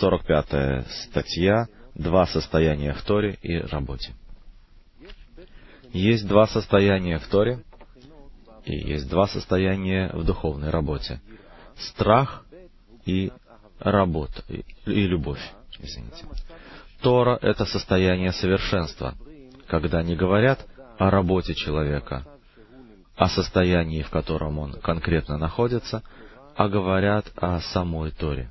45 статья. Два состояния в Торе и работе. Есть два состояния в Торе, и есть два состояния в духовной работе. Страх и работа, и любовь. Извините. Тора — это состояние совершенства, когда не говорят о работе человека, о состоянии, в котором он конкретно находится, а говорят о самой Торе.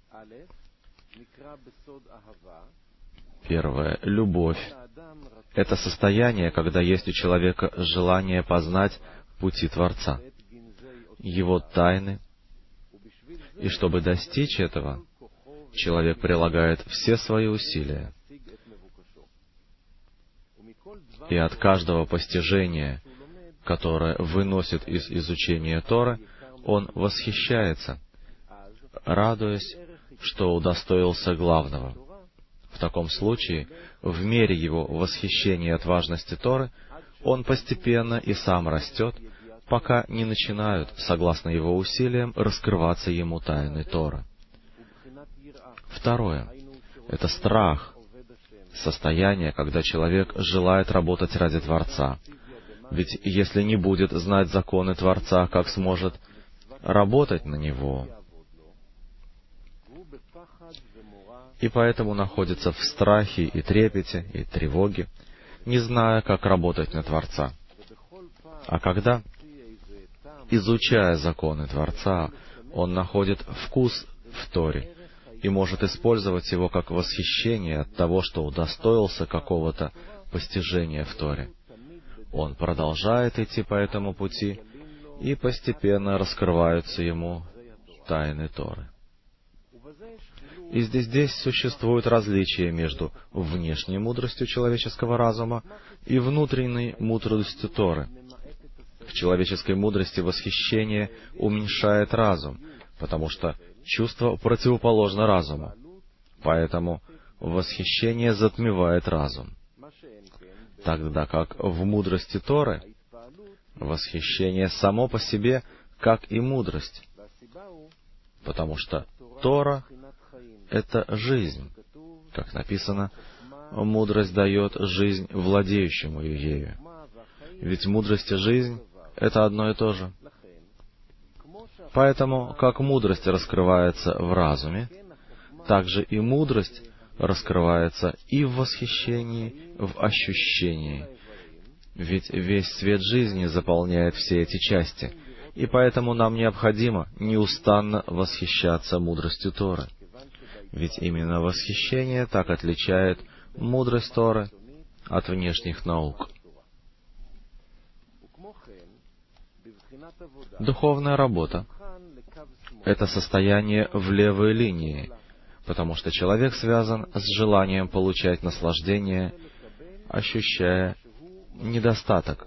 Первое. Любовь. Это состояние, когда есть у человека желание познать пути Творца, Его тайны, и чтобы достичь этого, человек прилагает все свои усилия. И от каждого постижения, которое выносит из изучения Торы, он восхищается, радуясь, что удостоился главного. В таком случае, в мере его восхищения от важности Торы, он постепенно и сам растет, пока не начинают, согласно его усилиям, раскрываться ему тайны Торы. Второе. Это страх, состояние, когда человек желает работать ради Творца. Ведь если не будет знать законы Творца, как сможет работать на Него? И поэтому находится в страхе и трепете, и тревоге, не зная, как работать на Творца. А когда, изучая законы Творца, он находит вкус в Торе и может использовать его как восхищение от того, что удостоился какого-то постижения в Торе, он продолжает идти по этому пути, и постепенно раскрываются ему тайны Торы. И здесь существует различие между внешней мудростью человеческого разума и внутренней мудростью Торы. В человеческой мудрости восхищение уменьшает разум, потому что чувство противоположно разуму. Поэтому восхищение затмевает разум. Тогда как в мудрости Торы восхищение само по себе, как и мудрость, потому что Тора — это жизнь. Как написано, мудрость дает жизнь владеющему ею. Ведь мудрость и жизнь — это одно и то же. Поэтому, как мудрость раскрывается в разуме, так же и мудрость раскрывается и в восхищении, в ощущении. Ведь весь свет жизни заполняет все эти части, и поэтому нам необходимо неустанно восхищаться мудростью Торы. Ведь именно восхищение так отличает мудрость Торы от внешних наук. Духовная работа — это состояние в левой линии, потому что человек связан с желанием получать наслаждение, ощущая недостаток.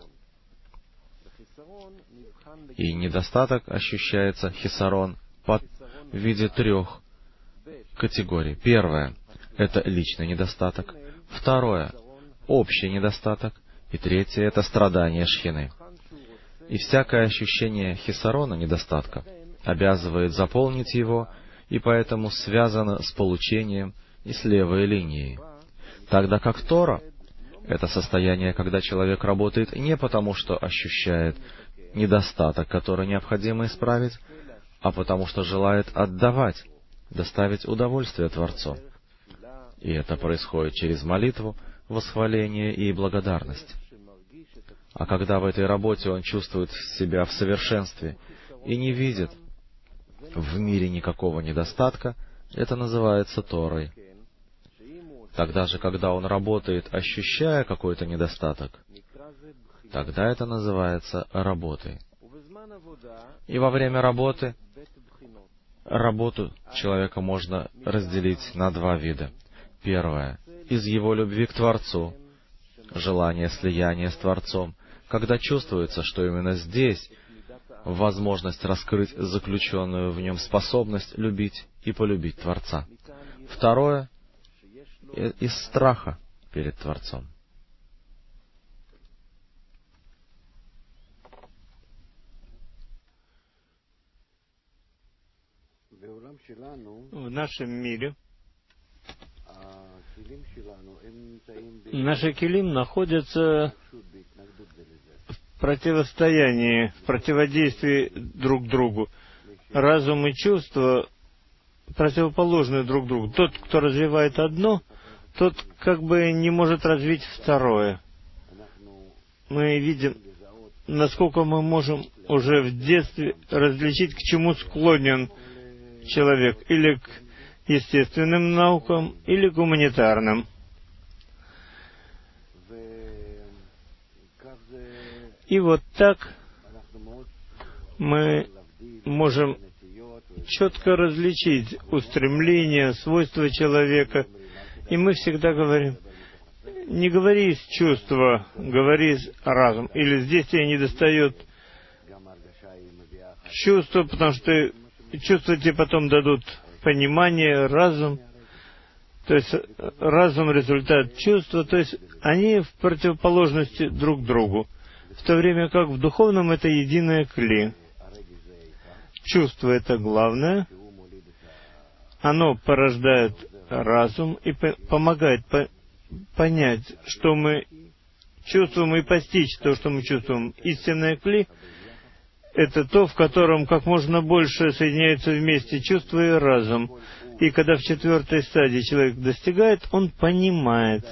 И недостаток ощущается хисарон в виде трех категорий. Первое — это личный недостаток. Второе — общий недостаток. И третье — это страдание шхины. И всякое ощущение хисарона, недостатка, обязывает заполнить его, и поэтому связано с получением и с левой линией. Тогда как Тора — это состояние, когда человек работает не потому, что ощущает недостаток, который необходимо исправить, а потому что желает отдавать, доставить удовольствие Творцу. И это происходит через молитву, восхваление и благодарность. А когда в этой работе он чувствует себя в совершенстве и не видит в мире никакого недостатка, это называется Торой. Тогда же, когда он работает, ощущая какой-то недостаток, тогда это называется работой. И во время работы, работу человека можно разделить на два вида. Первое — из его любви к Творцу, желание слияния с Творцом, когда чувствуется, что именно здесь возможность раскрыть заключенную в нем способность любить и полюбить Творца. Второе — из страха перед Творцом. В нашем мире Наши келим находятся в противостоянии, в противодействии друг другу. Разум и чувства противоположны друг другу. Тот, кто развивает одно, тот как бы не может развить второе. Мы видим, насколько мы можем уже в детстве различить, к чему склонен человек, или к естественным наукам, или к гуманитарным. И вот так мы можем четко различить устремления, свойства человека. И мы всегда говорим, не говори из чувства, говори из разума. Или здесь тебе недостает чувства, потому что чувства тебе потом дадут понимание, разум. То есть разум — результат чувства. То есть они в противоположности друг другу. В то время как в духовном это единое кли. Чувство — это главное. Оно порождает разум и помогает понять, что мы чувствуем, и постичь то, что мы чувствуем. Истинное кли — это то, в котором как можно больше соединяются вместе чувство и разум. И когда в 4-й стадии человек достигает, он понимает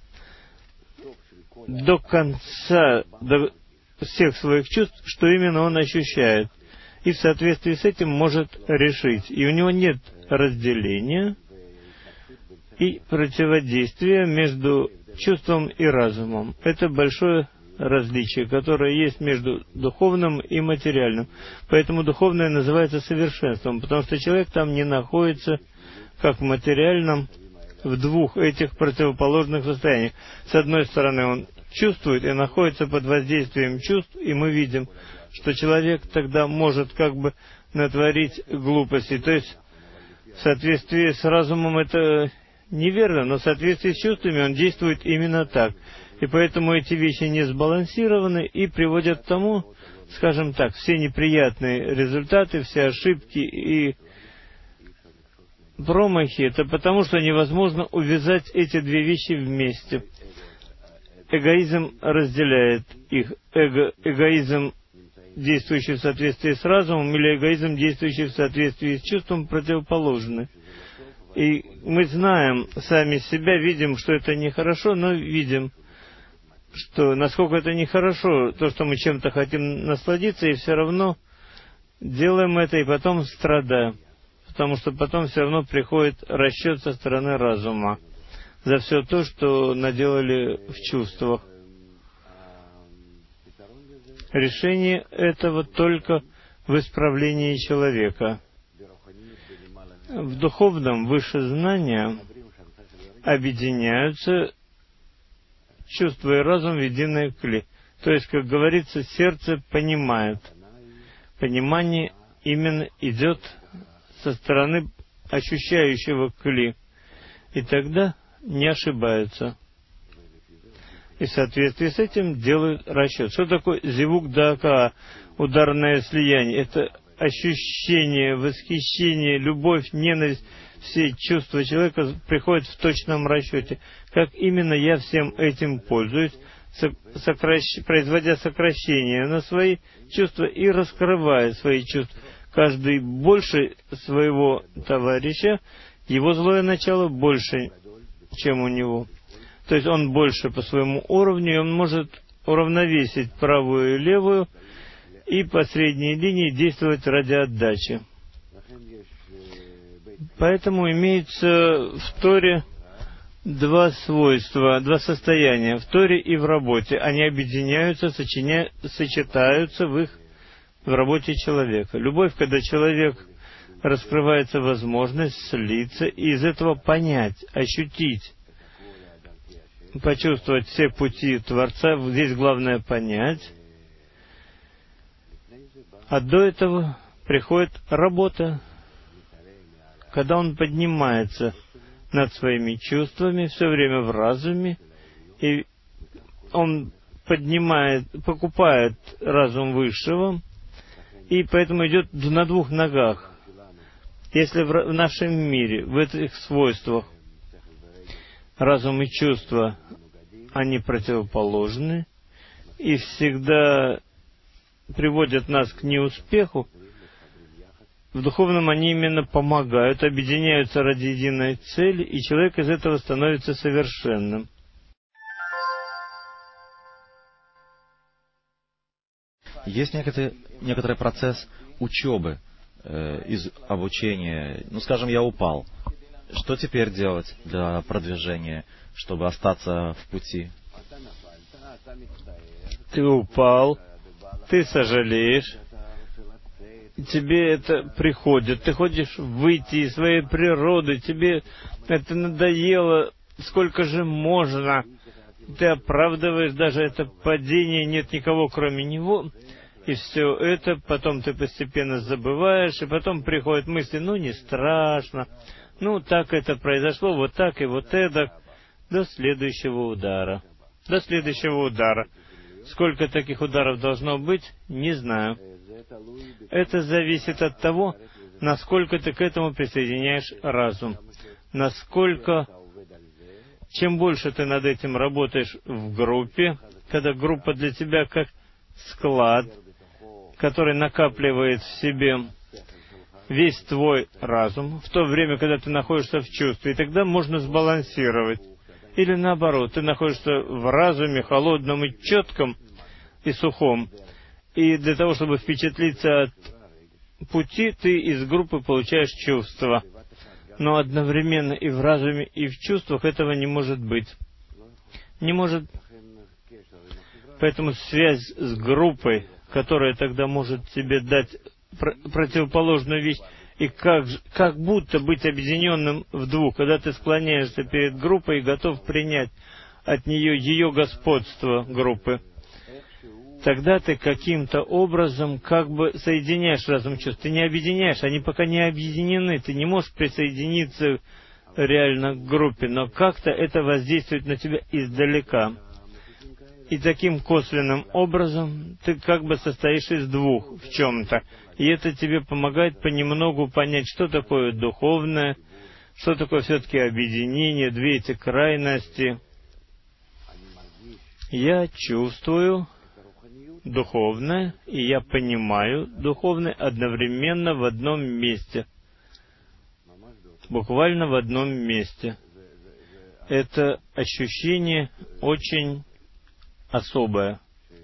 до конца, до всех своих чувств, что именно он ощущает. И в соответствии с этим может решить. И у него нет разделения и противодействия между чувством и разумом. Это большое различие, которое есть между духовным и материальным. Поэтому духовное называется совершенством, потому что человек там не находится, как в материальном, в двух этих противоположных состояниях. С одной стороны, он чувствует и находится под воздействием чувств, и мы видим, что человек тогда может как бы натворить глупости. То есть в соответствии с разумом это неверно, но в соответствии с чувствами он действует именно так. И поэтому эти вещи не сбалансированы и приводят к тому, скажем так, все неприятные результаты, все ошибки и промахи. Это потому, что невозможно увязать эти две вещи вместе. Эгоизм разделяет их. Эгоизм, действующий в соответствии с разумом, или эгоизм, действующий в соответствии с чувством, противоположны. И мы знаем, сами себя видим, что это нехорошо, но видим, что насколько это нехорошо, то, что мы чем-то хотим насладиться, и все равно делаем это, и потом страдаем. Потому что потом все равно приходит расчет со стороны разума за все то, что наделали в чувствах. Решение этого только в исправлении человека. В духовном выше знания объединяются чувства и разум в единое кли. То есть, как говорится, сердце понимает. Понимание именно идет со стороны ощущающего кли. И тогда не ошибаются. И в соответствии с этим делают расчет. Что такое зивук дака, ударное слияние? Это ощущение, восхищение, любовь, ненависть, все чувства человека приходят в точном расчете. Как именно я всем этим пользуюсь, производя сокращение на свои чувства и раскрывая свои чувства. Каждый больше своего товарища, его злое начало больше, чем у него. То есть он больше по своему уровню, и он может уравновесить правую и левую, и по средней линии действовать ради отдачи. Поэтому имеется в Торе два свойства, два состояния, в Торе и в работе. Они объединяются, сочетаются в работе человека. Любовь, когда человек раскрывается возможность слиться и из этого понять, ощутить, почувствовать все пути Творца. Здесь главное понять. А до этого приходит работа, когда он поднимается над своими чувствами, все время в разуме, и он покупает разум высшего, и поэтому идет на двух ногах. Если в нашем мире, в этих свойствах, разум и чувства, они противоположны и всегда приводят нас к неуспеху, в духовном они именно помогают, объединяются ради единой цели, и человек из этого становится совершенным. Есть некоторый процесс учебы, из обучения. Ну, скажем, я упал. Что теперь делать для продвижения, чтобы остаться в пути? Ты упал, ты сожалеешь, тебе это приходит, ты хочешь выйти из своей природы, тебе это надоело, сколько же можно, ты оправдываешь даже это падение, нет никого кроме него, и все это, потом ты постепенно забываешь, и потом приходят мысли, ну не страшно, ну так это произошло, вот так и вот эдак, до следующего удара. До следующего удара. Сколько таких ударов должно быть, не знаю. Это зависит от того, насколько ты к этому присоединяешь разум. Насколько, чем больше ты над этим работаешь в группе, когда группа для тебя как склад, который накапливает в себе весь твой разум, в то время, когда ты находишься в чувстве, и тогда можно сбалансировать. Или наоборот, ты находишься в разуме холодном и четком и сухом, и для того, чтобы впечатлиться от пути, ты из группы получаешь чувства. Но одновременно и в разуме, и в чувствах этого не может быть. Не может. Поэтому связь с группой, которая тогда может тебе дать противоположную вещь, и как будто быть объединенным в двух, когда ты склоняешься перед группой и готов принять от нее ее господство группы, тогда ты каким-то образом как бы соединяешь разум чувств. Ты не объединяешь, они пока не объединены, ты не можешь присоединиться реально к группе, но как-то это воздействует на тебя издалека. И таким косвенным образом ты как бы состоишь из двух в чем-то. И это тебе помогает понемногу понять, что такое духовное, что такое все-таки объединение, две эти крайности. Я чувствую духовное, и я понимаю духовное одновременно в одном месте. Буквально в одном месте. Это ощущение очень особое.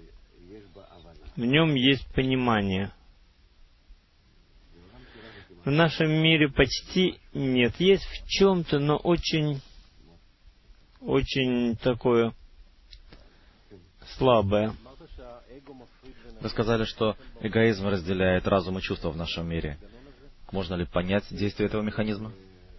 В нем есть понимание. В нашем мире почти нет. Есть в чем-то, но очень такое слабое. Вы сказали, что эгоизм разделяет разум и чувства в нашем мире. Можно ли понять действие этого механизма?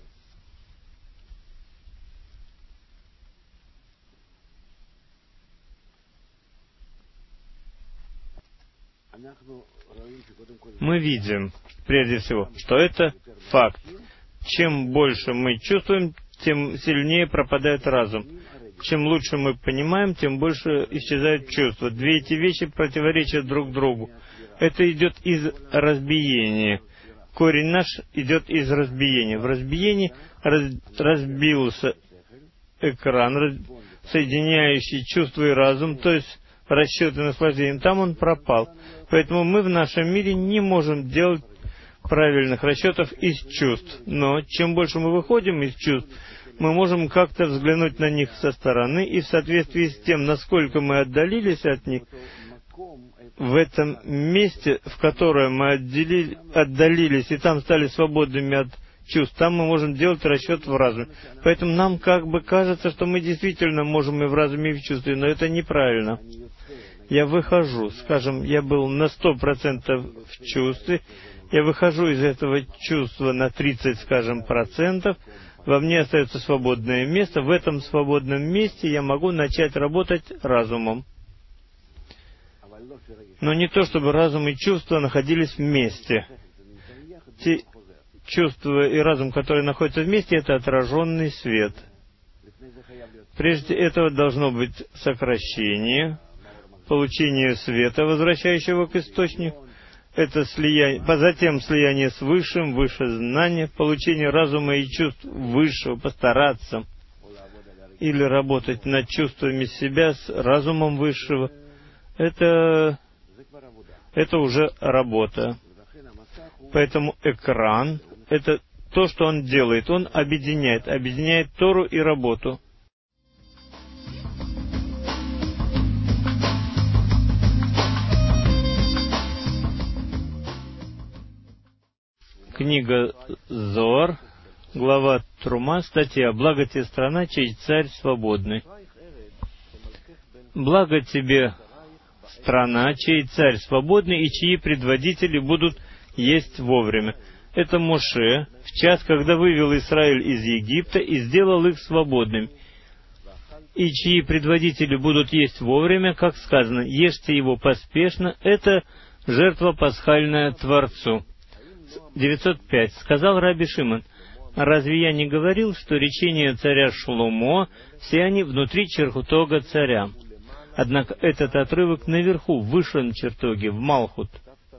Мы видим, прежде всего, что это факт. Чем больше мы чувствуем, тем сильнее пропадает разум. Чем лучше мы понимаем, тем больше исчезают чувства. Две эти вещи противоречат друг другу. Это идет из разбиения. Корень наш идет из разбиения. В разбиении разбился экран, соединяющий чувство и разум, то есть расчеты наслаждения. Там он пропал. Поэтому мы в нашем мире не можем делать правильных расчетов из чувств. Но чем больше мы выходим из чувств, мы можем как-то взглянуть на них со стороны, и в соответствии с тем, насколько мы отдалились от них, в этом месте, в которое мы отдалились, и там стали свободными от чувств, там мы можем делать расчет в разуме. Поэтому нам как бы кажется, что мы действительно можем и в разуме, и в чувстве, но это неправильно. Я выхожу, скажем, я был на 100% в чувстве, я выхожу из этого чувства на 30, скажем, процентов, во мне остается свободное место, в этом свободном месте я могу начать работать разумом. Но не то, чтобы разум и чувства находились вместе. Те чувства и разум, которые находятся вместе, это отраженный свет. Прежде этого должно быть сокращение, получение света, возвращающего к источнику. Это слияние, затем слияние с Высшим, выше знание, получение разума и чувств Высшего, постараться. или работать над чувствами себя с разумом Высшего, это уже работа. Поэтому экран — это то, что он делает. Он объединяет Тору и работу. Книга Зоар, глава Трума, статья «Благо тебе страна, чей царь свободный». Благо тебе страна, чей царь свободный и чьи предводители будут есть вовремя. Это Моше, в час, когда вывел Израиль из Египта и сделал их свободными. И чьи предводители будут есть вовремя, как сказано, ешьте его поспешно, это жертва пасхальная Творцу. 905. Сказал Раби Шимон: разве я не говорил, что речения царя Шломо, все они внутри чертога царя? Однако этот отрывок наверху, в высшем чертоге, в Малхут.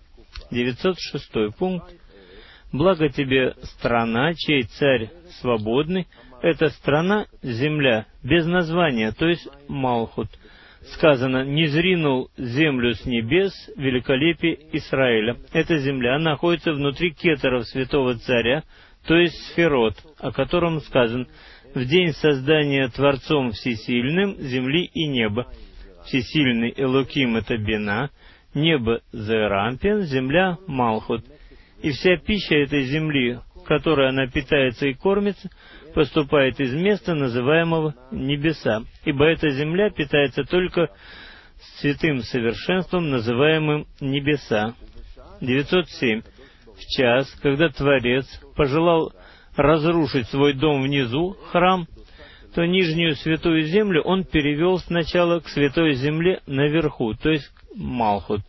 906 пункт. Благо тебе страна, чей царь свободный, это страна, земля, без названия, то есть Малхут. Сказано: не зринул землю с небес великолепие Израиля. Эта земля находится внутри кетеров святого царя, то есть сферот, о котором сказано: в день создания Творцом Всесильным земли и неба. Всесильный Элоким — это Бина, небо — Зерампин, земля — Малхут. И вся пища этой земли, которой она питается и кормится, поступает из места, называемого небеса, ибо эта земля питается только святым совершенством, называемым небеса. 907. В час, когда Творец пожелал разрушить свой дом внизу, храм, то нижнюю святую землю он перевел сначала к святой земле наверху, то есть к Малхут,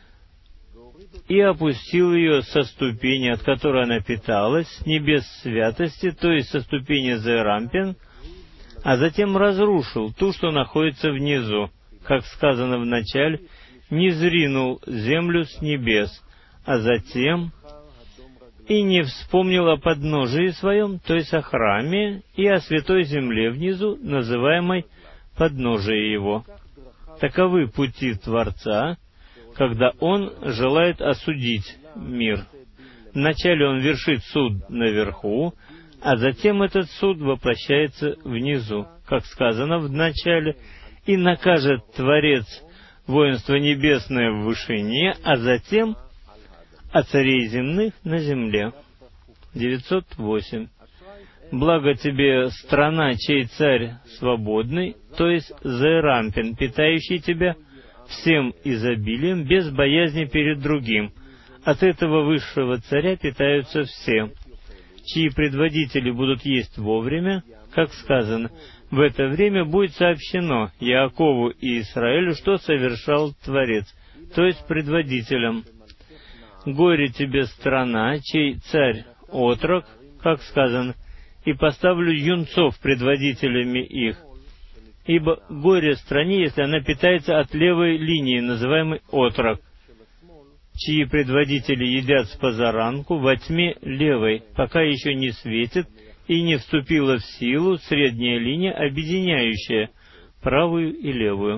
и опустил ее со ступени, от которой она питалась, с небес святости, то есть со ступени Зерампин, а затем разрушил ту, что находится внизу, как сказано в начале, не зринул землю с небес, а затем и не вспомнил о подножии своем, то есть о храме, и о святой земле внизу, называемой подножие его. Таковы пути Творца, когда Он желает осудить мир. Вначале Он вершит суд наверху, а затем этот суд воплощается внизу, как сказано в начале, и накажет Творец воинство небесное в вышине, а затем а царей земных на земле. 908. Благо тебе страна, чей царь свободный, то есть Зерампин, питающий тебя всем изобилием, без боязни перед другим. От этого высшего царя питаются все, чьи предводители будут есть вовремя, как сказано, в это время будет сообщено Яакову и Израилю, что совершал Творец, то есть предводителям. Горе тебе страна, чей царь отрок, как сказано, и поставлю юнцов предводителями их. Ибо горе стране, если она питается от левой линии, называемой отрок, чьи предводители едят с позаранку во тьме левой, пока еще не светит и не вступила в силу средняя линия, объединяющая правую и левую.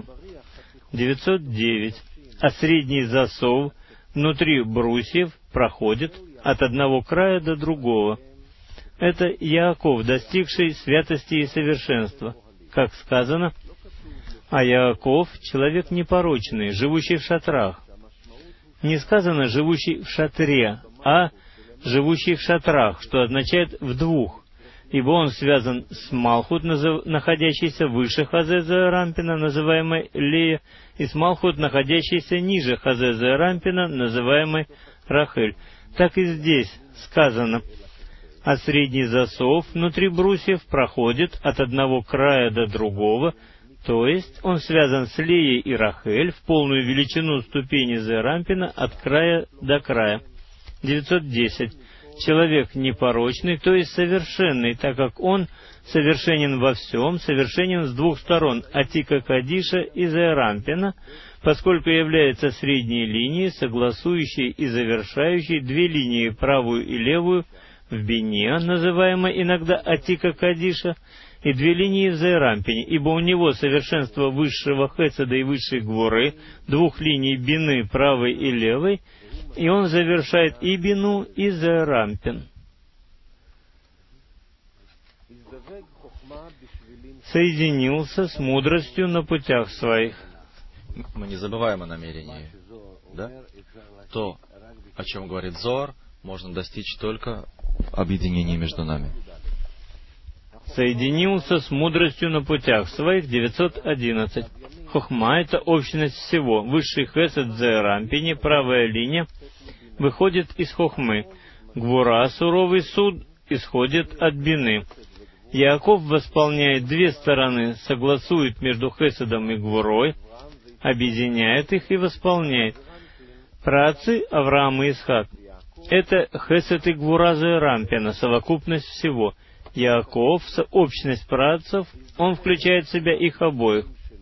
909. А средний засов внутри брусьев проходит от одного края до другого. Это Яаков, достигший святости и совершенства, как сказано, а Яаков — человек непорочный, живущий в шатрах. Не сказано «живущий в шатре», а «живущий в шатрах», что означает «в двух», ибо он связан с Малхут, находящейся выше Хазеза Рампина, называемой Лея, и с Малхут, находящейся ниже Хазеза Рампина, называемой Рахель. Так и здесь сказано, а средний засов внутри брусьев проходит от одного края до другого, то есть он связан с Леей и Рахель в полную величину ступени Зерампина от края до края. 910. Человек непорочный, то есть совершенный, так как он совершенен во всем, совершенен с двух сторон, Атика Кадиша и Зерампина, поскольку является средней линией, согласующей и завершающей две линии, правую и левую, в Бине, называемой иногда Атика Кадиша, и 2 линии в Зеэрампине, ибо у него совершенство высшего Хеседа и высшей Гворы, 2 линий Бины правой и левой, и он завершает и Бину, и Зеэрампин. Соединился с мудростью на путях своих. Мы не забываем о намерении, да? То, о чем говорит Зоар, можно достичь только объединения между нами. Соединился с мудростью на путях своих, 911. Хохма — это общность всего. Высший Хесед в Зеэрампине, правая линия, выходит из Хохмы. Гвура, суровый суд, исходит от Бины. Яаков восполняет 2 стороны, согласует между Хеседом и Гвурой, объединяет их и восполняет. Праотцы Авраам и Исхак — это Хесед и Гвура Зеэрампина, совокупность всего. Яаков — общность праотцев, он включает в себя их обоих.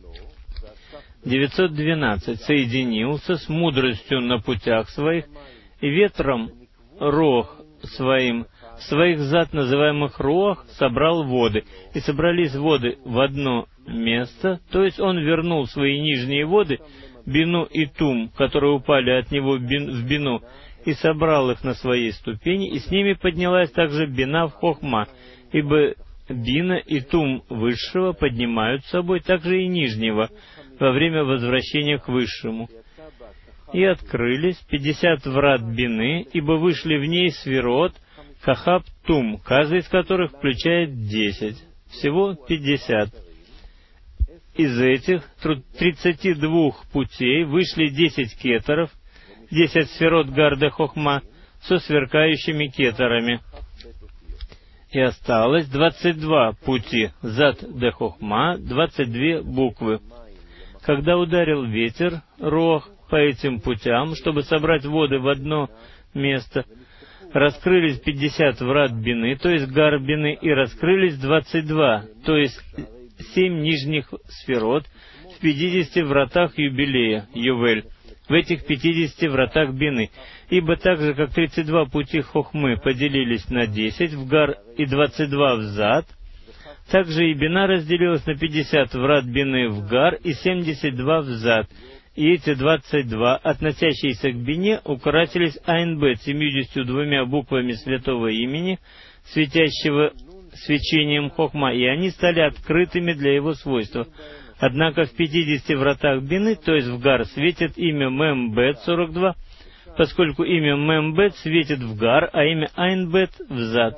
912. Соединился с мудростью на путях своих и ветром рох своим, в своих зад называемых руах, собрал воды. И собрались воды в одно место, то есть он вернул свои нижние воды, Бину и Тум, которые упали от него в Бину, и собрал их на своей ступени, и с ними поднялась также Бина в Хохма, ибо Бина и Тум высшего поднимают с собой также и нижнего во время возвращения к высшему. И открылись 50 врат Бины, ибо вышли в ней сферот, Хахаб, Тум, каждый из которых включает 10. Всего 50. Из этих 32 путей вышли 10 кетеров, 10 сферот Гарда Хохма со сверкающими кетерами. И осталось 22 пути Зад де Хохма, 22 буквы. Когда ударил ветер, Рох, по этим путям, чтобы собрать воды в одно место, раскрылись 50 врат Бины, то есть гар Бины, и раскрылись 22, то есть 7 нижних сферот в 50 вратах юбилея, Ювель, в этих 50 вратах Бины. Ибо так же, как 32 пути Хохмы поделились на 10 в гар и 22 в зад, так же и Бина разделилась на 50 врат Бины в гар и 72 в зад. И эти 22, относящиеся к Бине, украсились Айн-Бет 72 буквами святого имени, светящего свечением Хохма, и они стали открытыми для его свойства. Однако в 50 вратах Бины, то есть в гар, светит имя Мем-Бет 42, поскольку имя Мем-Бет светит в гар, а имя Айн-Бет в зад.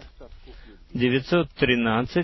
913.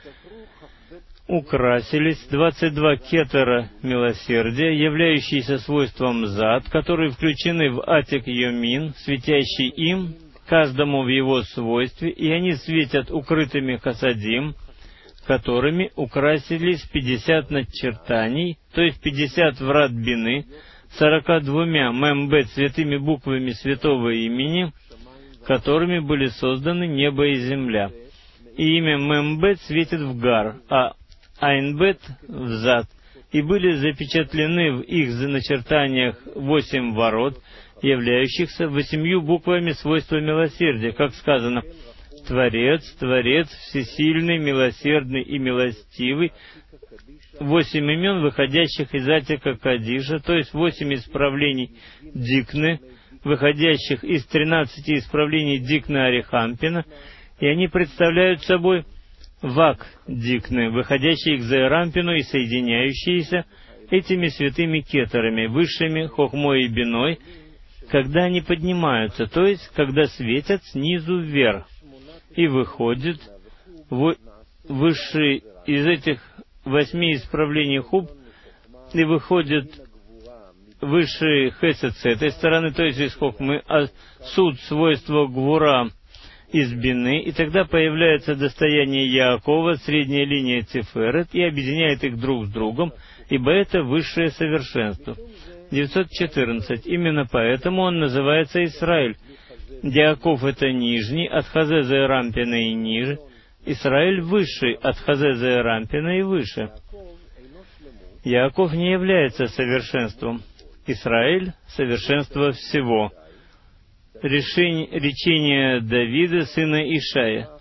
Украсились 22 кетера милосердия, являющиеся свойством зад, которые включены в Атик Йомин, светящий им, каждому в его свойстве, и они светят укрытыми хасадим, которыми украсились 50 начертаний, то есть 50 врат Бины, 42 Мем-Бет святыми буквами святого имени, которыми были созданы небо и земля. И имя Мем-Бет светит в гар, а Айн-Бет в зад, и были запечатлены в их начертаниях 8 ворот, являющихся 8 буквами свойства милосердия, как сказано: Творец, Творец, всесильный, милосердный и милостивый. 8 имен, выходящих из Атика Кадиша, то есть 8 исправлений Дикны, выходящих из 13 исправлений Дикны Арихампина, и они представляют собой Вак Дикны, выходящие к Зеэрампину и соединяющиеся этими святыми кетерами, высшими Хохмой и Биной, когда они поднимаются, то есть когда светят снизу вверх, и выходит высший из этих 8 исправлений Хуб, и выходит высший Хесед с этой стороны, то есть из Хохмы, а суд свойства Гвура из Бины, и тогда появляется достояние Яакова, средняя линия Тиферет, и объединяет их друг с другом, ибо это высшее совершенство. 914. Именно поэтому он называется Исраиль. Яаков — это нижний, от Хазе Зеэрампина и ниже. Исраиль — высший, от Хазе Зеэрампина и выше. Яаков не является совершенством. Исраиль — совершенство всего. Речение Давида, сына Ишая.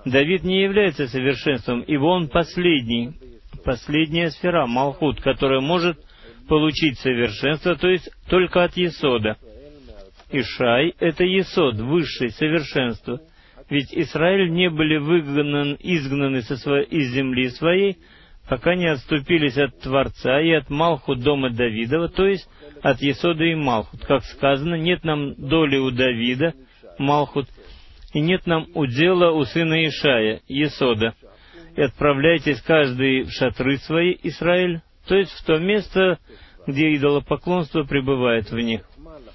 Давид не является совершенством, ибо он последняя сфера, Малхут, которая может получить совершенство, то есть только от Есода. Ишай — это Есод, высшее совершенство. Ведь Израиль не были изгнаны из земли своей, пока не отступились от Творца и от Малхут дома Давидова, то есть от Есода и Малхут. Как сказано, нет нам доли у Давида, Малхут, и нет нам удела у сына Ишая, Есода. И отправляйтесь каждый в шатры свои, Израиль, то есть в то место, где идолопоклонство пребывает в них.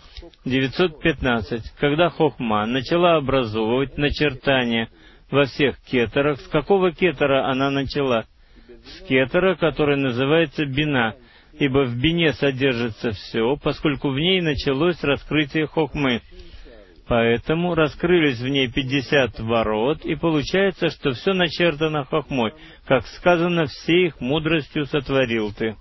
915. Когда Хохма начала образовывать начертания во всех кетерах, с какого кетера она начала? С кетера, который называется Бина, ибо в Бине содержится все, поскольку в ней началось раскрытие Хохмы. Поэтому раскрылись в ней 50 ворот, и получается, что все начертано Хохмой, как сказано, всей их мудростью сотворил ты.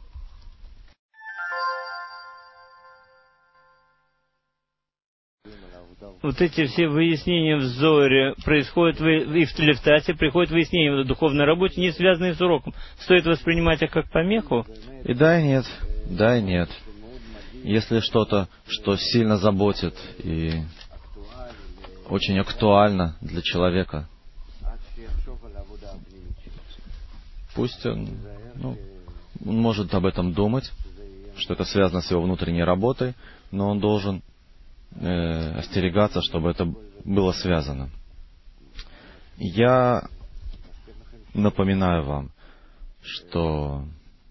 Вот эти все выяснения в Зоре происходят, и в Левтате приходят выяснения в духовной работе, не связанные с уроком. Стоит воспринимать их как помеху? И да, и нет. Да, и нет. Если что-то, что сильно заботит и очень актуально для человека, пусть он может об этом думать, что это связано с его внутренней работой, но он должен остерегаться, чтобы это было связано. Я напоминаю вам, что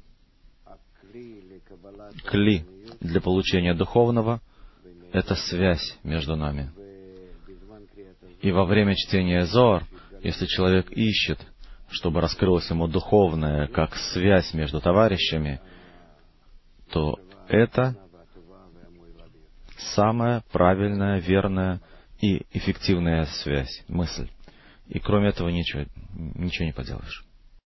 кли для получения духовного — это связь между нами. И во время чтения Зоар, если человек ищет, чтобы раскрылось ему духовное, как связь между товарищами, то это самая правильная, верная и эффективная связь, мысль. И кроме этого ничего не поделаешь.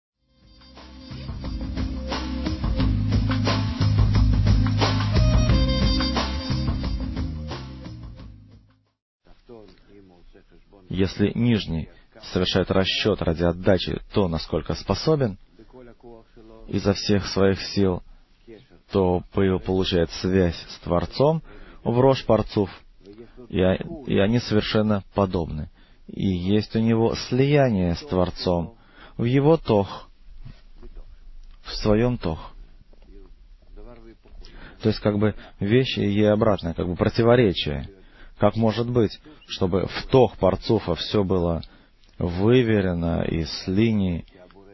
Если нижний совершает расчет ради отдачи то, насколько способен, изо всех своих сил, то получает связь с Творцом в Рош Парцуф, и они совершенно подобны. И есть у него слияние с Творцом в его тох, в своем тох. То есть как бы вещи и обратное, как бы противоречие. Как может быть, чтобы в тох Парцуфа все было выверено и с линий,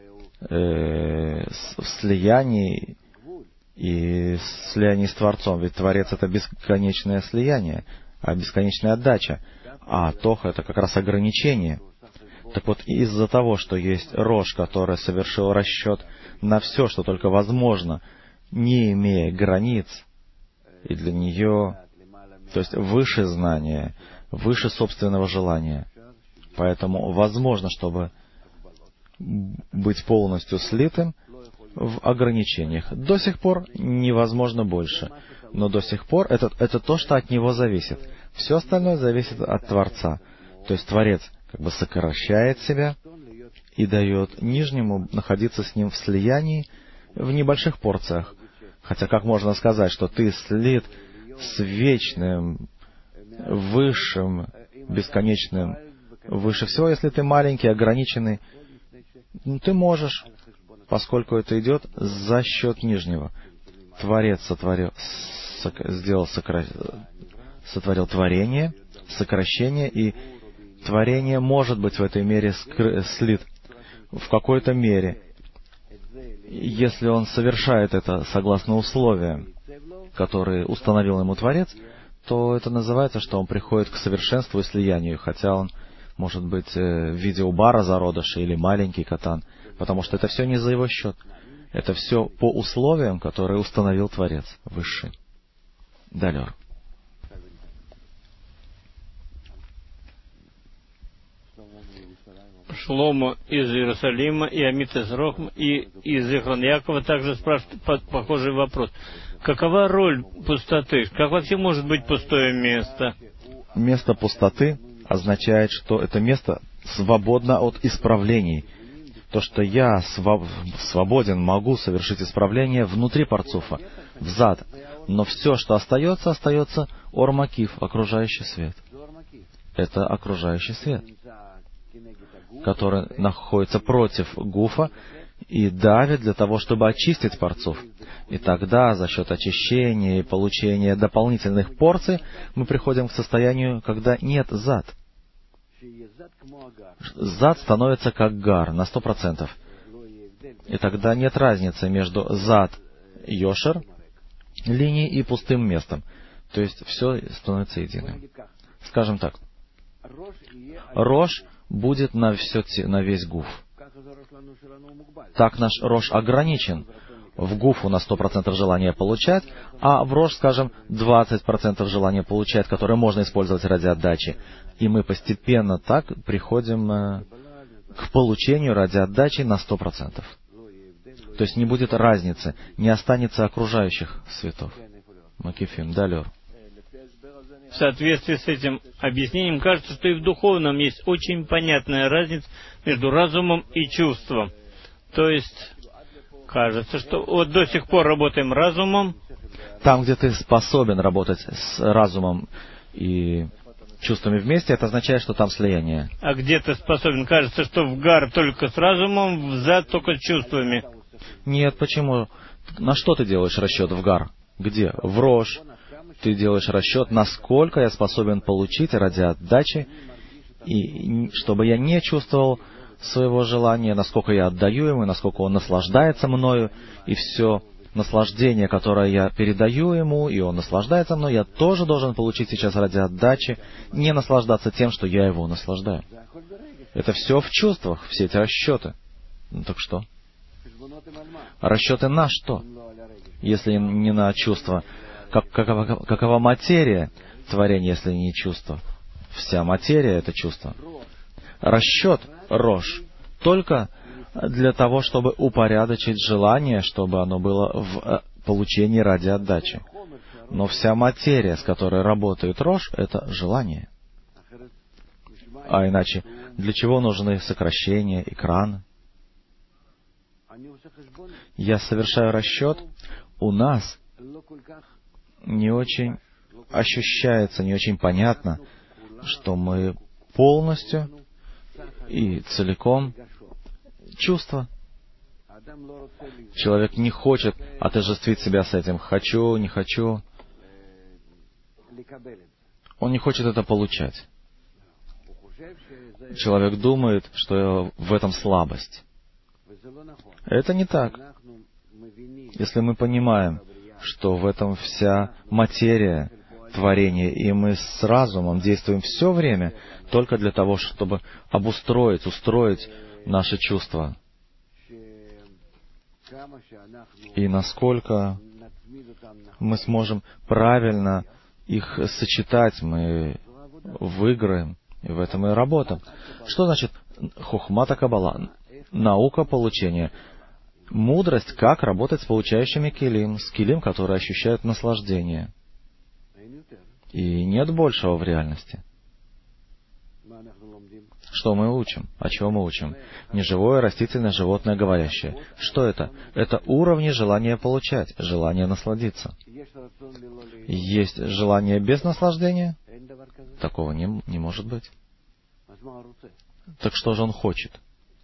в слиянии и слиянии с Творцом? Ведь Творец — это бесконечное слияние, а бесконечная отдача. А тох — это как раз ограничение. Так вот, из-за того, что есть Рош, который совершил расчет на все, что только возможно, не имея границ, и для нее, то есть выше знания, выше собственного желания. Поэтому возможно, чтобы быть полностью слитым в ограничениях. До сих пор невозможно больше. Но до сих пор это то, что от него зависит. Все остальное зависит от Творца. То есть Творец как бы сокращает себя и дает нижнему находиться с ним в слиянии в небольших порциях. Хотя как можно сказать, что ты слит с вечным, высшим, бесконечным, выше всего, если ты маленький, ограниченный? Ты можешь, поскольку это идет за счет нижнего. Творец сотворил творение, сокращение, и творение может быть в этой мере слит в какой-то мере. Если он совершает это согласно условиям, которые установил ему Творец, то это называется, что он приходит к совершенству и слиянию, хотя он может быть в виде убара зародыша или маленький катан, потому что это все не за его счет. Это все по условиям, которые установил Творец Высший. Далер. Шломо из Иерусалима и Амит из Рохм и из Ихрон Якова также спрашивают похожий вопрос. Какова роль пустоты? Как вообще может быть пустое место? Место пустоты означает, что это место свободна от исправлений. То, что я свободен, могу совершить исправление внутри парцуфа, взад. Но все, что остается, остается ормакив, окружающий свет. Это окружающий свет, который находится против гуфа и давит для того, чтобы очистить парцуф. И тогда, за счет очищения и получения дополнительных порций, мы приходим к состоянию, когда нет зад. Зад становится как гар на 100%. И тогда нет разницы между зад йошер, линией, и пустым местом. То есть все становится единым. Скажем так, рош будет на весь гуф. Так наш рош ограничен. В гуфу на 100% желания получать, а в рош, скажем, 20% желания получать, которое можно использовать ради отдачи. И мы постепенно так приходим к получению ради отдачи на 100%. То есть не будет разницы, не останется окружающих светов. Макифим, далер. В соответствии с этим объяснением кажется, что и в духовном есть очень понятная разница между разумом и чувством. То есть кажется, что вот до сих пор работаем разумом. Там, где ты способен работать с разумом и чувствами вместе, это означает, что там слияние. А где ты способен? Кажется, что в гар только с разумом, в зад только с чувствами. Нет, почему? На что ты делаешь расчет в гар? Где? В рош. Ты делаешь расчет, насколько я способен получить ради отдачи, и чтобы я не чувствовал своего желания, насколько я отдаю ему, насколько он наслаждается мною, и все наслаждение, которое я передаю ему, и он наслаждается мной, я тоже должен получить сейчас ради отдачи, не наслаждаться тем, что я его наслаждаю. Это все в чувствах, все эти расчеты. Ну так что? Расчеты на что? Если не на чувства. Какова материя творения, если не чувство? Вся материя — это чувство. Расчет, рош, только для того, чтобы упорядочить желание, чтобы оно было в получении ради отдачи. Но вся материя, с которой работает рош, это желание. А иначе, для чего нужны сокращения, экраны? Я совершаю расчет, у нас не очень ощущается, не очень понятно, что мы полностью и целиком чувства. Человек не хочет отождествить себя с этим. Хочу, не хочу. Он не хочет это получать. Человек думает, что в этом слабость. Это не так. Если мы понимаем, что в этом вся материя творения, и мы с разумом действуем все время только для того, чтобы обустроить, устроить наши чувства. И насколько мы сможем правильно их сочетать, мы выиграем, и в этом и работаем. Что значит хухмата каббала? Наука получения. Мудрость, как работать с получающими килим, с килим, которые ощущают наслаждение. И нет большего в реальности. Что мы учим? О чем мы учим? Неживое, растительное, животное, говорящее. Что это? Это уровни желания получать, желание насладиться. Есть желание без наслаждения? Такого не может быть. Так что же он хочет?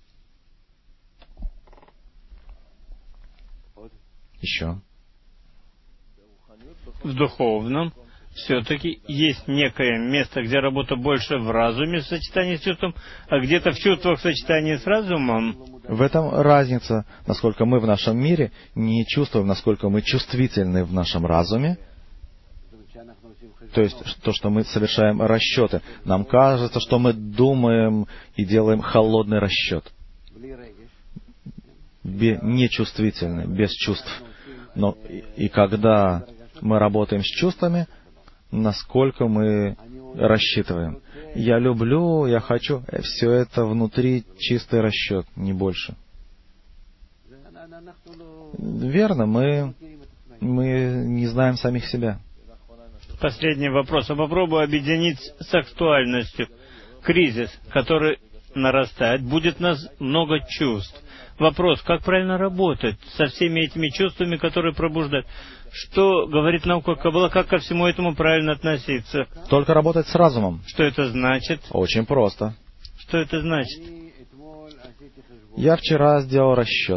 Еще. В духовном все-таки есть некое место, где работа больше в разуме в сочетании с чувством, а где-то в чувствах в сочетании с разумом. В этом разница, насколько мы в нашем мире не чувствуем, насколько мы чувствительны в нашем разуме. То есть, то, что мы совершаем расчеты. Нам кажется, что мы думаем и делаем холодный расчет. Нечувствительны, без чувств. Но и когда мы работаем с чувствами, насколько мы рассчитываем. Я люблю, я хочу. Все это внутри чистый расчет, не больше. Верно, мы не знаем самих себя. Последний вопрос. Я попробую объединить с актуальностью. Кризис, который нарастать, будет у нас много чувств. Вопрос, как правильно работать со всеми этими чувствами, которые пробуждают? Что говорит наука Каббала, как ко всему этому правильно относиться? Только работать с разумом. Что это значит? Очень просто. Что это значит? Я вчера сделал расчет.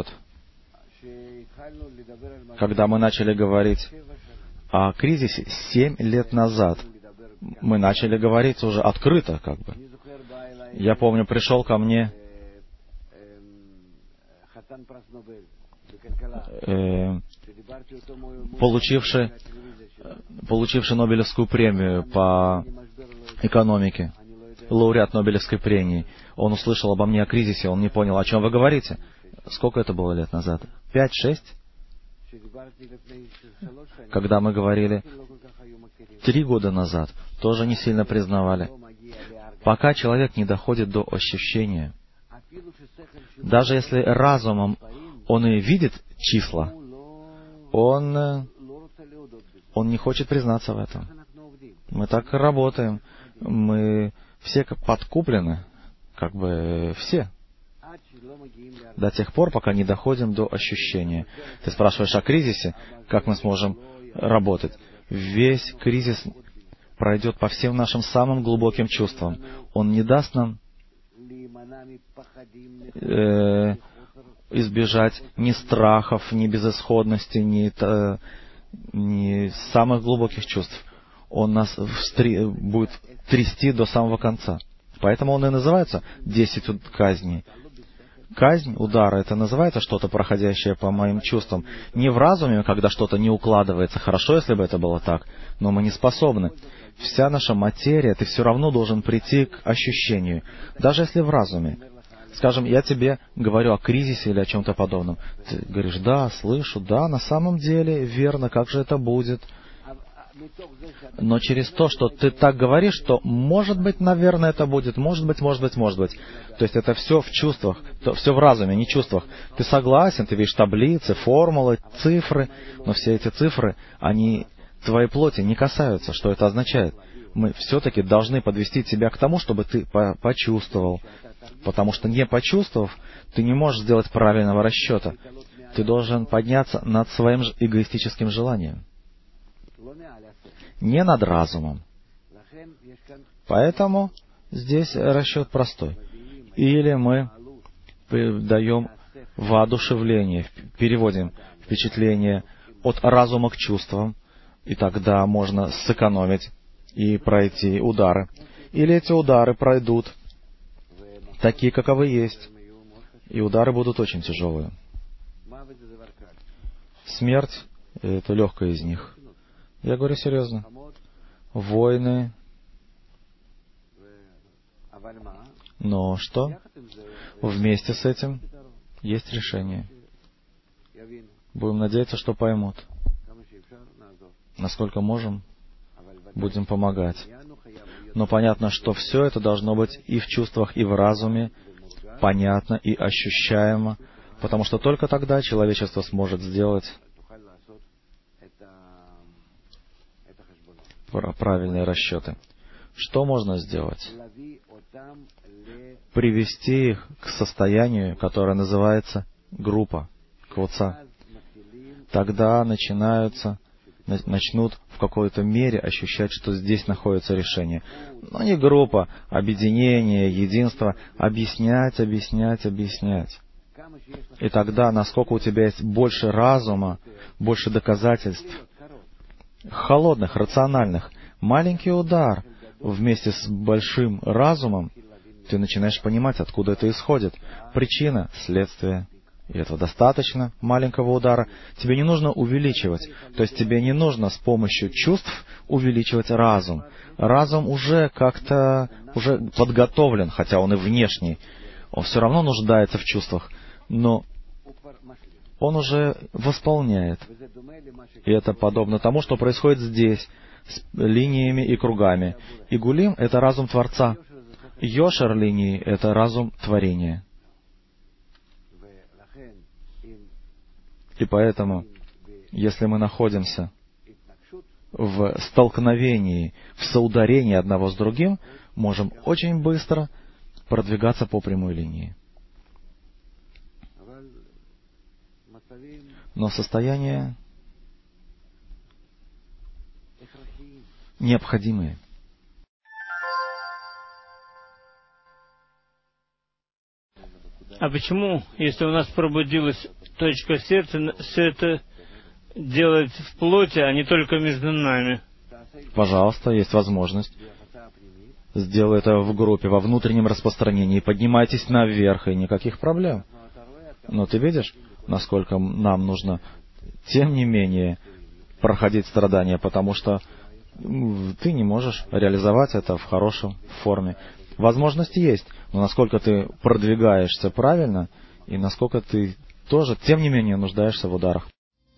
Когда мы начали говорить о кризисе 7 лет назад, мы начали говорить уже открыто, как бы. Я помню, пришел ко мне получивший Нобелевскую премию по экономике, лауреат Нобелевской премии. Он услышал обо мне о кризисе, он не понял, о чем вы говорите. Сколько это было лет назад? 5-6? Когда мы говорили 3 года назад, тоже не сильно признавали. Пока человек не доходит до ощущения, даже если разумом он и видит числа, он не хочет признаться в этом. Мы так и работаем. Мы все подкуплены, как бы все. До тех пор, пока не доходим до ощущения. Ты спрашиваешь о кризисе, как мы сможем работать. Весь кризис пройдет по всем нашим самым глубоким чувствам. Он не даст нам избежать ни страхов, ни безысходности, ни самых глубоких чувств. Он нас будет трясти до самого конца. Поэтому он и называется 10 казней. Казнь, удары, это называется что-то, проходящее по моим чувствам. Не в разуме, когда что-то не укладывается. Хорошо, если бы это было так, но мы не способны. Вся наша материя, ты все равно должен прийти к ощущению. Даже если в разуме. Скажем, я тебе говорю о кризисе или о чем-то подобном. Ты говоришь, да, слышу, да, на самом деле, верно, как же это будет. Но через то, что ты так говоришь, что, может быть, наверное, это будет, может быть. То есть это все в чувствах, все в разуме, не в чувствах. Ты согласен, ты видишь таблицы, формулы, цифры, но все эти цифры, они твоей плоти не касаются. Что это означает? Мы все-таки должны подвести тебя к тому, чтобы ты почувствовал. Потому что не почувствовав, ты не можешь сделать правильного расчета. Ты должен подняться над своим эгоистическим желанием. Не над разумом. Поэтому здесь расчет простой. Или мы даем воодушевление, переводим впечатление от разума к чувствам, и тогда можно сэкономить и пройти удары. Или эти удары пройдут такие, каковы есть, и удары будут очень тяжелые. Смерть — это легкая из них. Я говорю серьезно. Войны. Но что? Вместе с этим есть решение. Будем надеяться, что поймут. Насколько можем, будем помогать. Но понятно, что все это должно быть и в чувствах, и в разуме, понятно и ощущаемо, потому что только тогда человечество сможет сделать правильные расчеты. Что можно сделать? Привести их к состоянию, которое называется группа, квуца. Тогда начнут в какой-то мере ощущать, что здесь находится решение. Но не группа, объединение, единство. Объяснять. И тогда, насколько у тебя есть больше разума, больше доказательств, холодных, рациональных, маленький удар вместе с большим разумом, ты начинаешь понимать, откуда это исходит. Причина, следствие. И этого достаточно, маленького удара. Тебе не нужно увеличивать. То есть тебе не нужно с помощью чувств увеличивать разум. Разум уже как-то подготовлен, хотя он и внешний. Он все равно нуждается в чувствах. Но он уже восполняет. И это подобно тому, что происходит здесь, с линиями и кругами. Игулим — это разум Творца. Йошер линии — это разум творения. И поэтому, если мы находимся в столкновении, в соударении одного с другим, можем очень быстро продвигаться по прямой линии. Но состояния необходимые. А почему, если у нас пробудилась точка сердца, все это делать в плоти, а не только между нами? Пожалуйста, есть возможность. Сделай это в группе, во внутреннем распространении. Поднимайтесь наверх, и никаких проблем. Но ты видишь, насколько нам нужно, тем не менее, проходить страдания, потому что ты не можешь реализовать это в хорошей форме. Возможности есть, но насколько ты продвигаешься правильно, и насколько ты тоже, тем не менее, нуждаешься в ударах.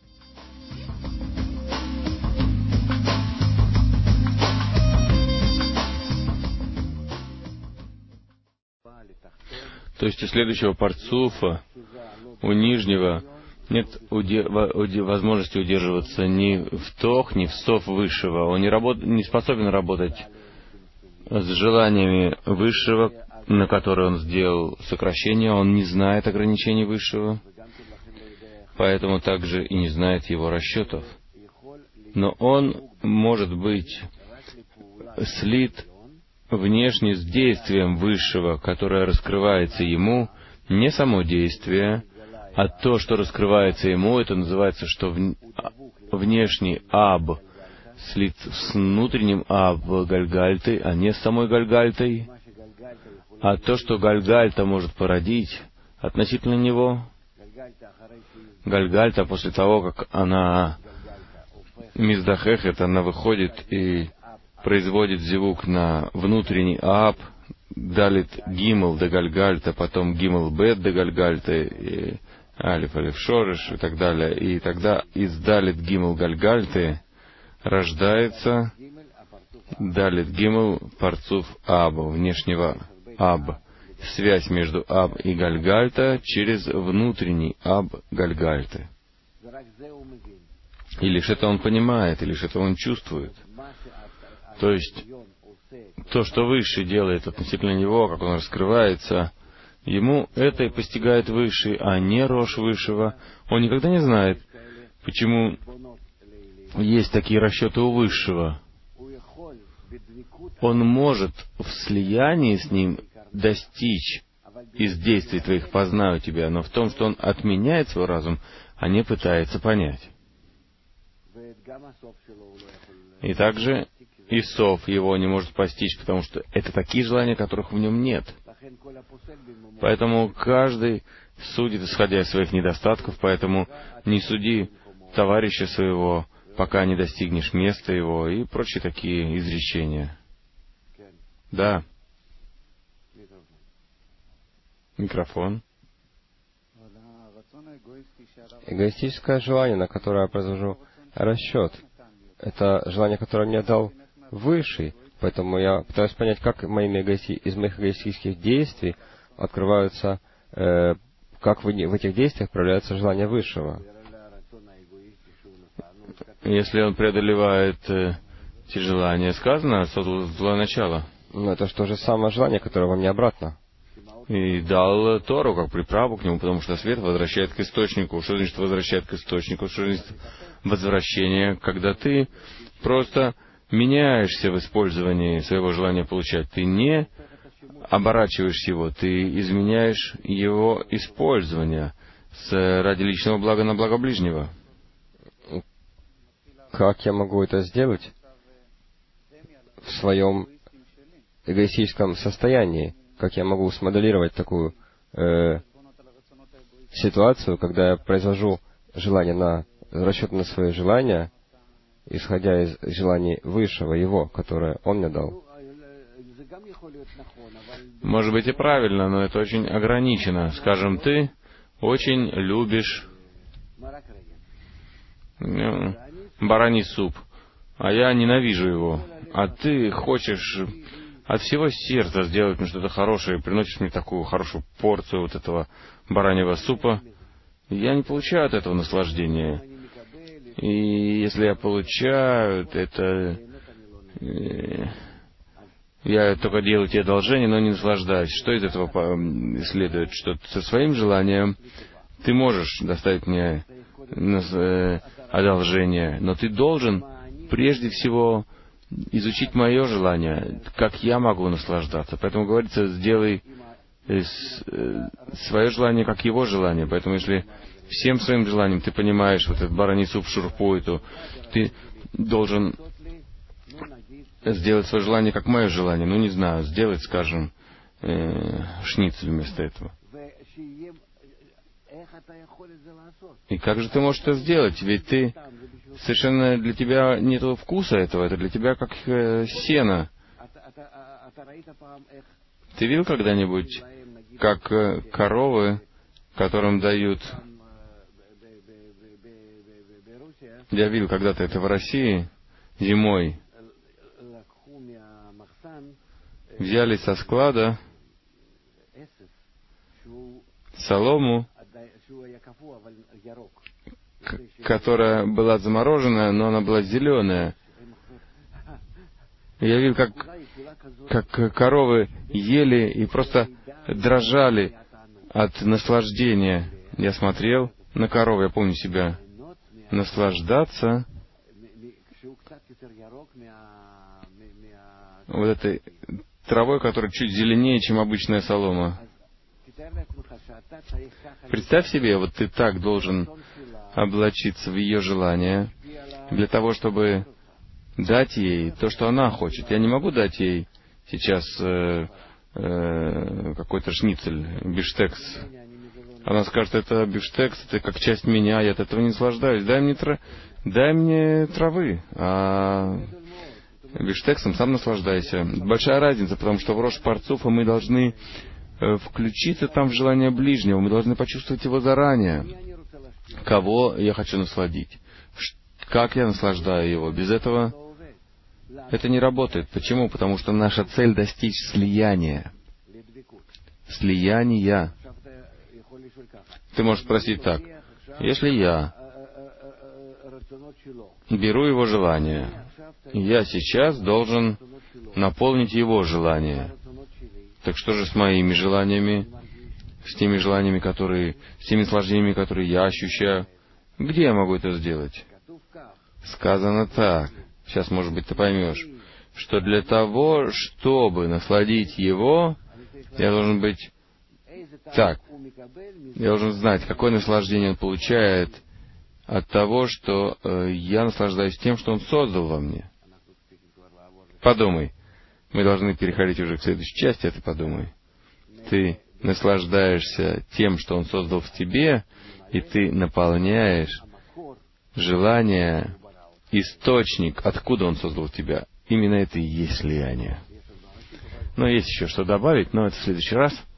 То есть у следующего парцуфа, у нижнего, нет возможности удерживаться ни в тох, ни в сов высшего. Он не способен работать с желаниями высшего, на которые он сделал сокращение. Он не знает ограничений высшего, поэтому также и не знает его расчетов. Но он может быть слит внешне с действием высшего, которое раскрывается ему, не само действие, а то, что раскрывается ему, это называется, что внешний аб слит с внутренним аб Гальгальты, а не с самой Гальгальтой, а то, что Гальгальта может породить относительно него. Гальгальта, после того, как она миздахехет, она выходит и производит зевук на внутренний аб, далит гимл до Гальгальта, потом гимл бет до Гальгальта, и алиф алиф шориш и так далее. И тогда из далит гимл Гальгальты рождается далит гимл парцуф аба, внешнего аб. Связь между аб и Гальгальта через внутренний аб Гальгальты. И лишь это он понимает, и лишь это он чувствует. То есть, то, что Высший делает относительно него, как он раскрывается, ему это и постигает Высший, а не Рош Высшего. Он никогда не знает, почему есть такие расчеты у Высшего. Он может в слиянии с ним достичь из действий твоих «познаю тебя», но в том, что он отменяет свой разум, а не пытается понять. И также и сов его не может постичь, потому что это такие желания, которых в нем нет. Поэтому каждый судит, исходя из своих недостатков, поэтому не суди товарища своего, пока не достигнешь места его, и прочие такие изречения. Да. Микрофон. Эгоистическое желание, на которое я произвожу расчет, это желание, которое мне дал Высший, поэтому я пытаюсь понять, как из моих эгоистических действий открываются, как в этих действиях проявляется желание Высшего. Если он преодолевает эти желания, сказано, создал злое начало. Но это же то же самое желание, которое во мне обратно. И дал Тору как приправу к нему, потому что свет возвращает к источнику. Что значит возвращает к источнику? Что значит возвращение? Когда ты просто меняешься в использовании своего желания получать. Ты не оборачиваешь его, ты изменяешь его использование ради личного блага на благо ближнего. Как я могу это сделать в своем эгоистическом состоянии? Как я могу смоделировать такую ситуацию, когда я произвожу расчет на свои желания, исходя из желаний Высшего Его, которое Он мне дал? Может быть и правильно, но это очень ограничено. Скажем, ты очень любишь бараний суп, а я ненавижу его. А ты хочешь от всего сердца сделать мне что-то хорошее, приносишь мне такую хорошую порцию вот этого бараньего супа. Я не получаю от этого наслаждения. И если я получаю, это я только делаю тебе одолжение, но не наслаждаюсь. Что из этого следует? Что со своим желанием ты можешь доставить мне одолжение, но ты должен прежде всего изучить мое желание, как я могу наслаждаться. Поэтому говорится, сделай свое желание как его желание. Поэтому если всем своим желанием ты понимаешь вот этот бараний суп шурпу, то ты должен сделать свое желание как мое желание. Ну, не знаю, сделать, скажем, шницель вместо этого. И как же ты можешь это сделать? Ведь ты совершенно для тебя нет вкуса этого, это для тебя как сено. Ты видел когда-нибудь, как коровы, которым дают... Я видел когда-то это в России, зимой. Взяли со склада солому, которая была замороженная, но она была зеленая. Я видел, как коровы ели и просто дрожали от наслаждения. Я смотрел на корову, я помню себя, наслаждаться вот этой травой, которая чуть зеленее, чем обычная солома. Представь себе, вот ты так должен облачиться в ее желание для того, чтобы дать ей то, что она хочет. Я не могу дать ей сейчас какой-то шницель, бифштекс. Она скажет, это бифштекс, это как часть меня, я от этого не наслаждаюсь. Дай мне травы, а бифштексом сам наслаждайся. Большая разница, потому что в Рош Парцуфа мы должны включиться там в желание ближнего, мы должны почувствовать его заранее. Кого я хочу насладить? Как я наслаждаю его? Без этого это не работает. Почему? Потому что наша цель — достичь слияния. Слияния. Ты можешь спросить так. Если я беру его желание, я сейчас должен наполнить его желание. Так что же с моими желаниями, с теми желаниями, с теми наслаждениями, которые я ощущаю? Где я могу это сделать? Сказано так. Сейчас, может быть, ты поймешь, что для того, чтобы насладить его, я должен быть так. Я должен знать, какое наслаждение он получает от того, что я наслаждаюсь тем, что он создал во мне. Подумай. Мы должны переходить уже к следующей части, а ты подумай. Ты наслаждаешься тем, что он создал в тебе, и ты наполняешь желание, источник, откуда он создал тебя. Именно это и есть слияние. Но есть еще что добавить, но это в следующий раз.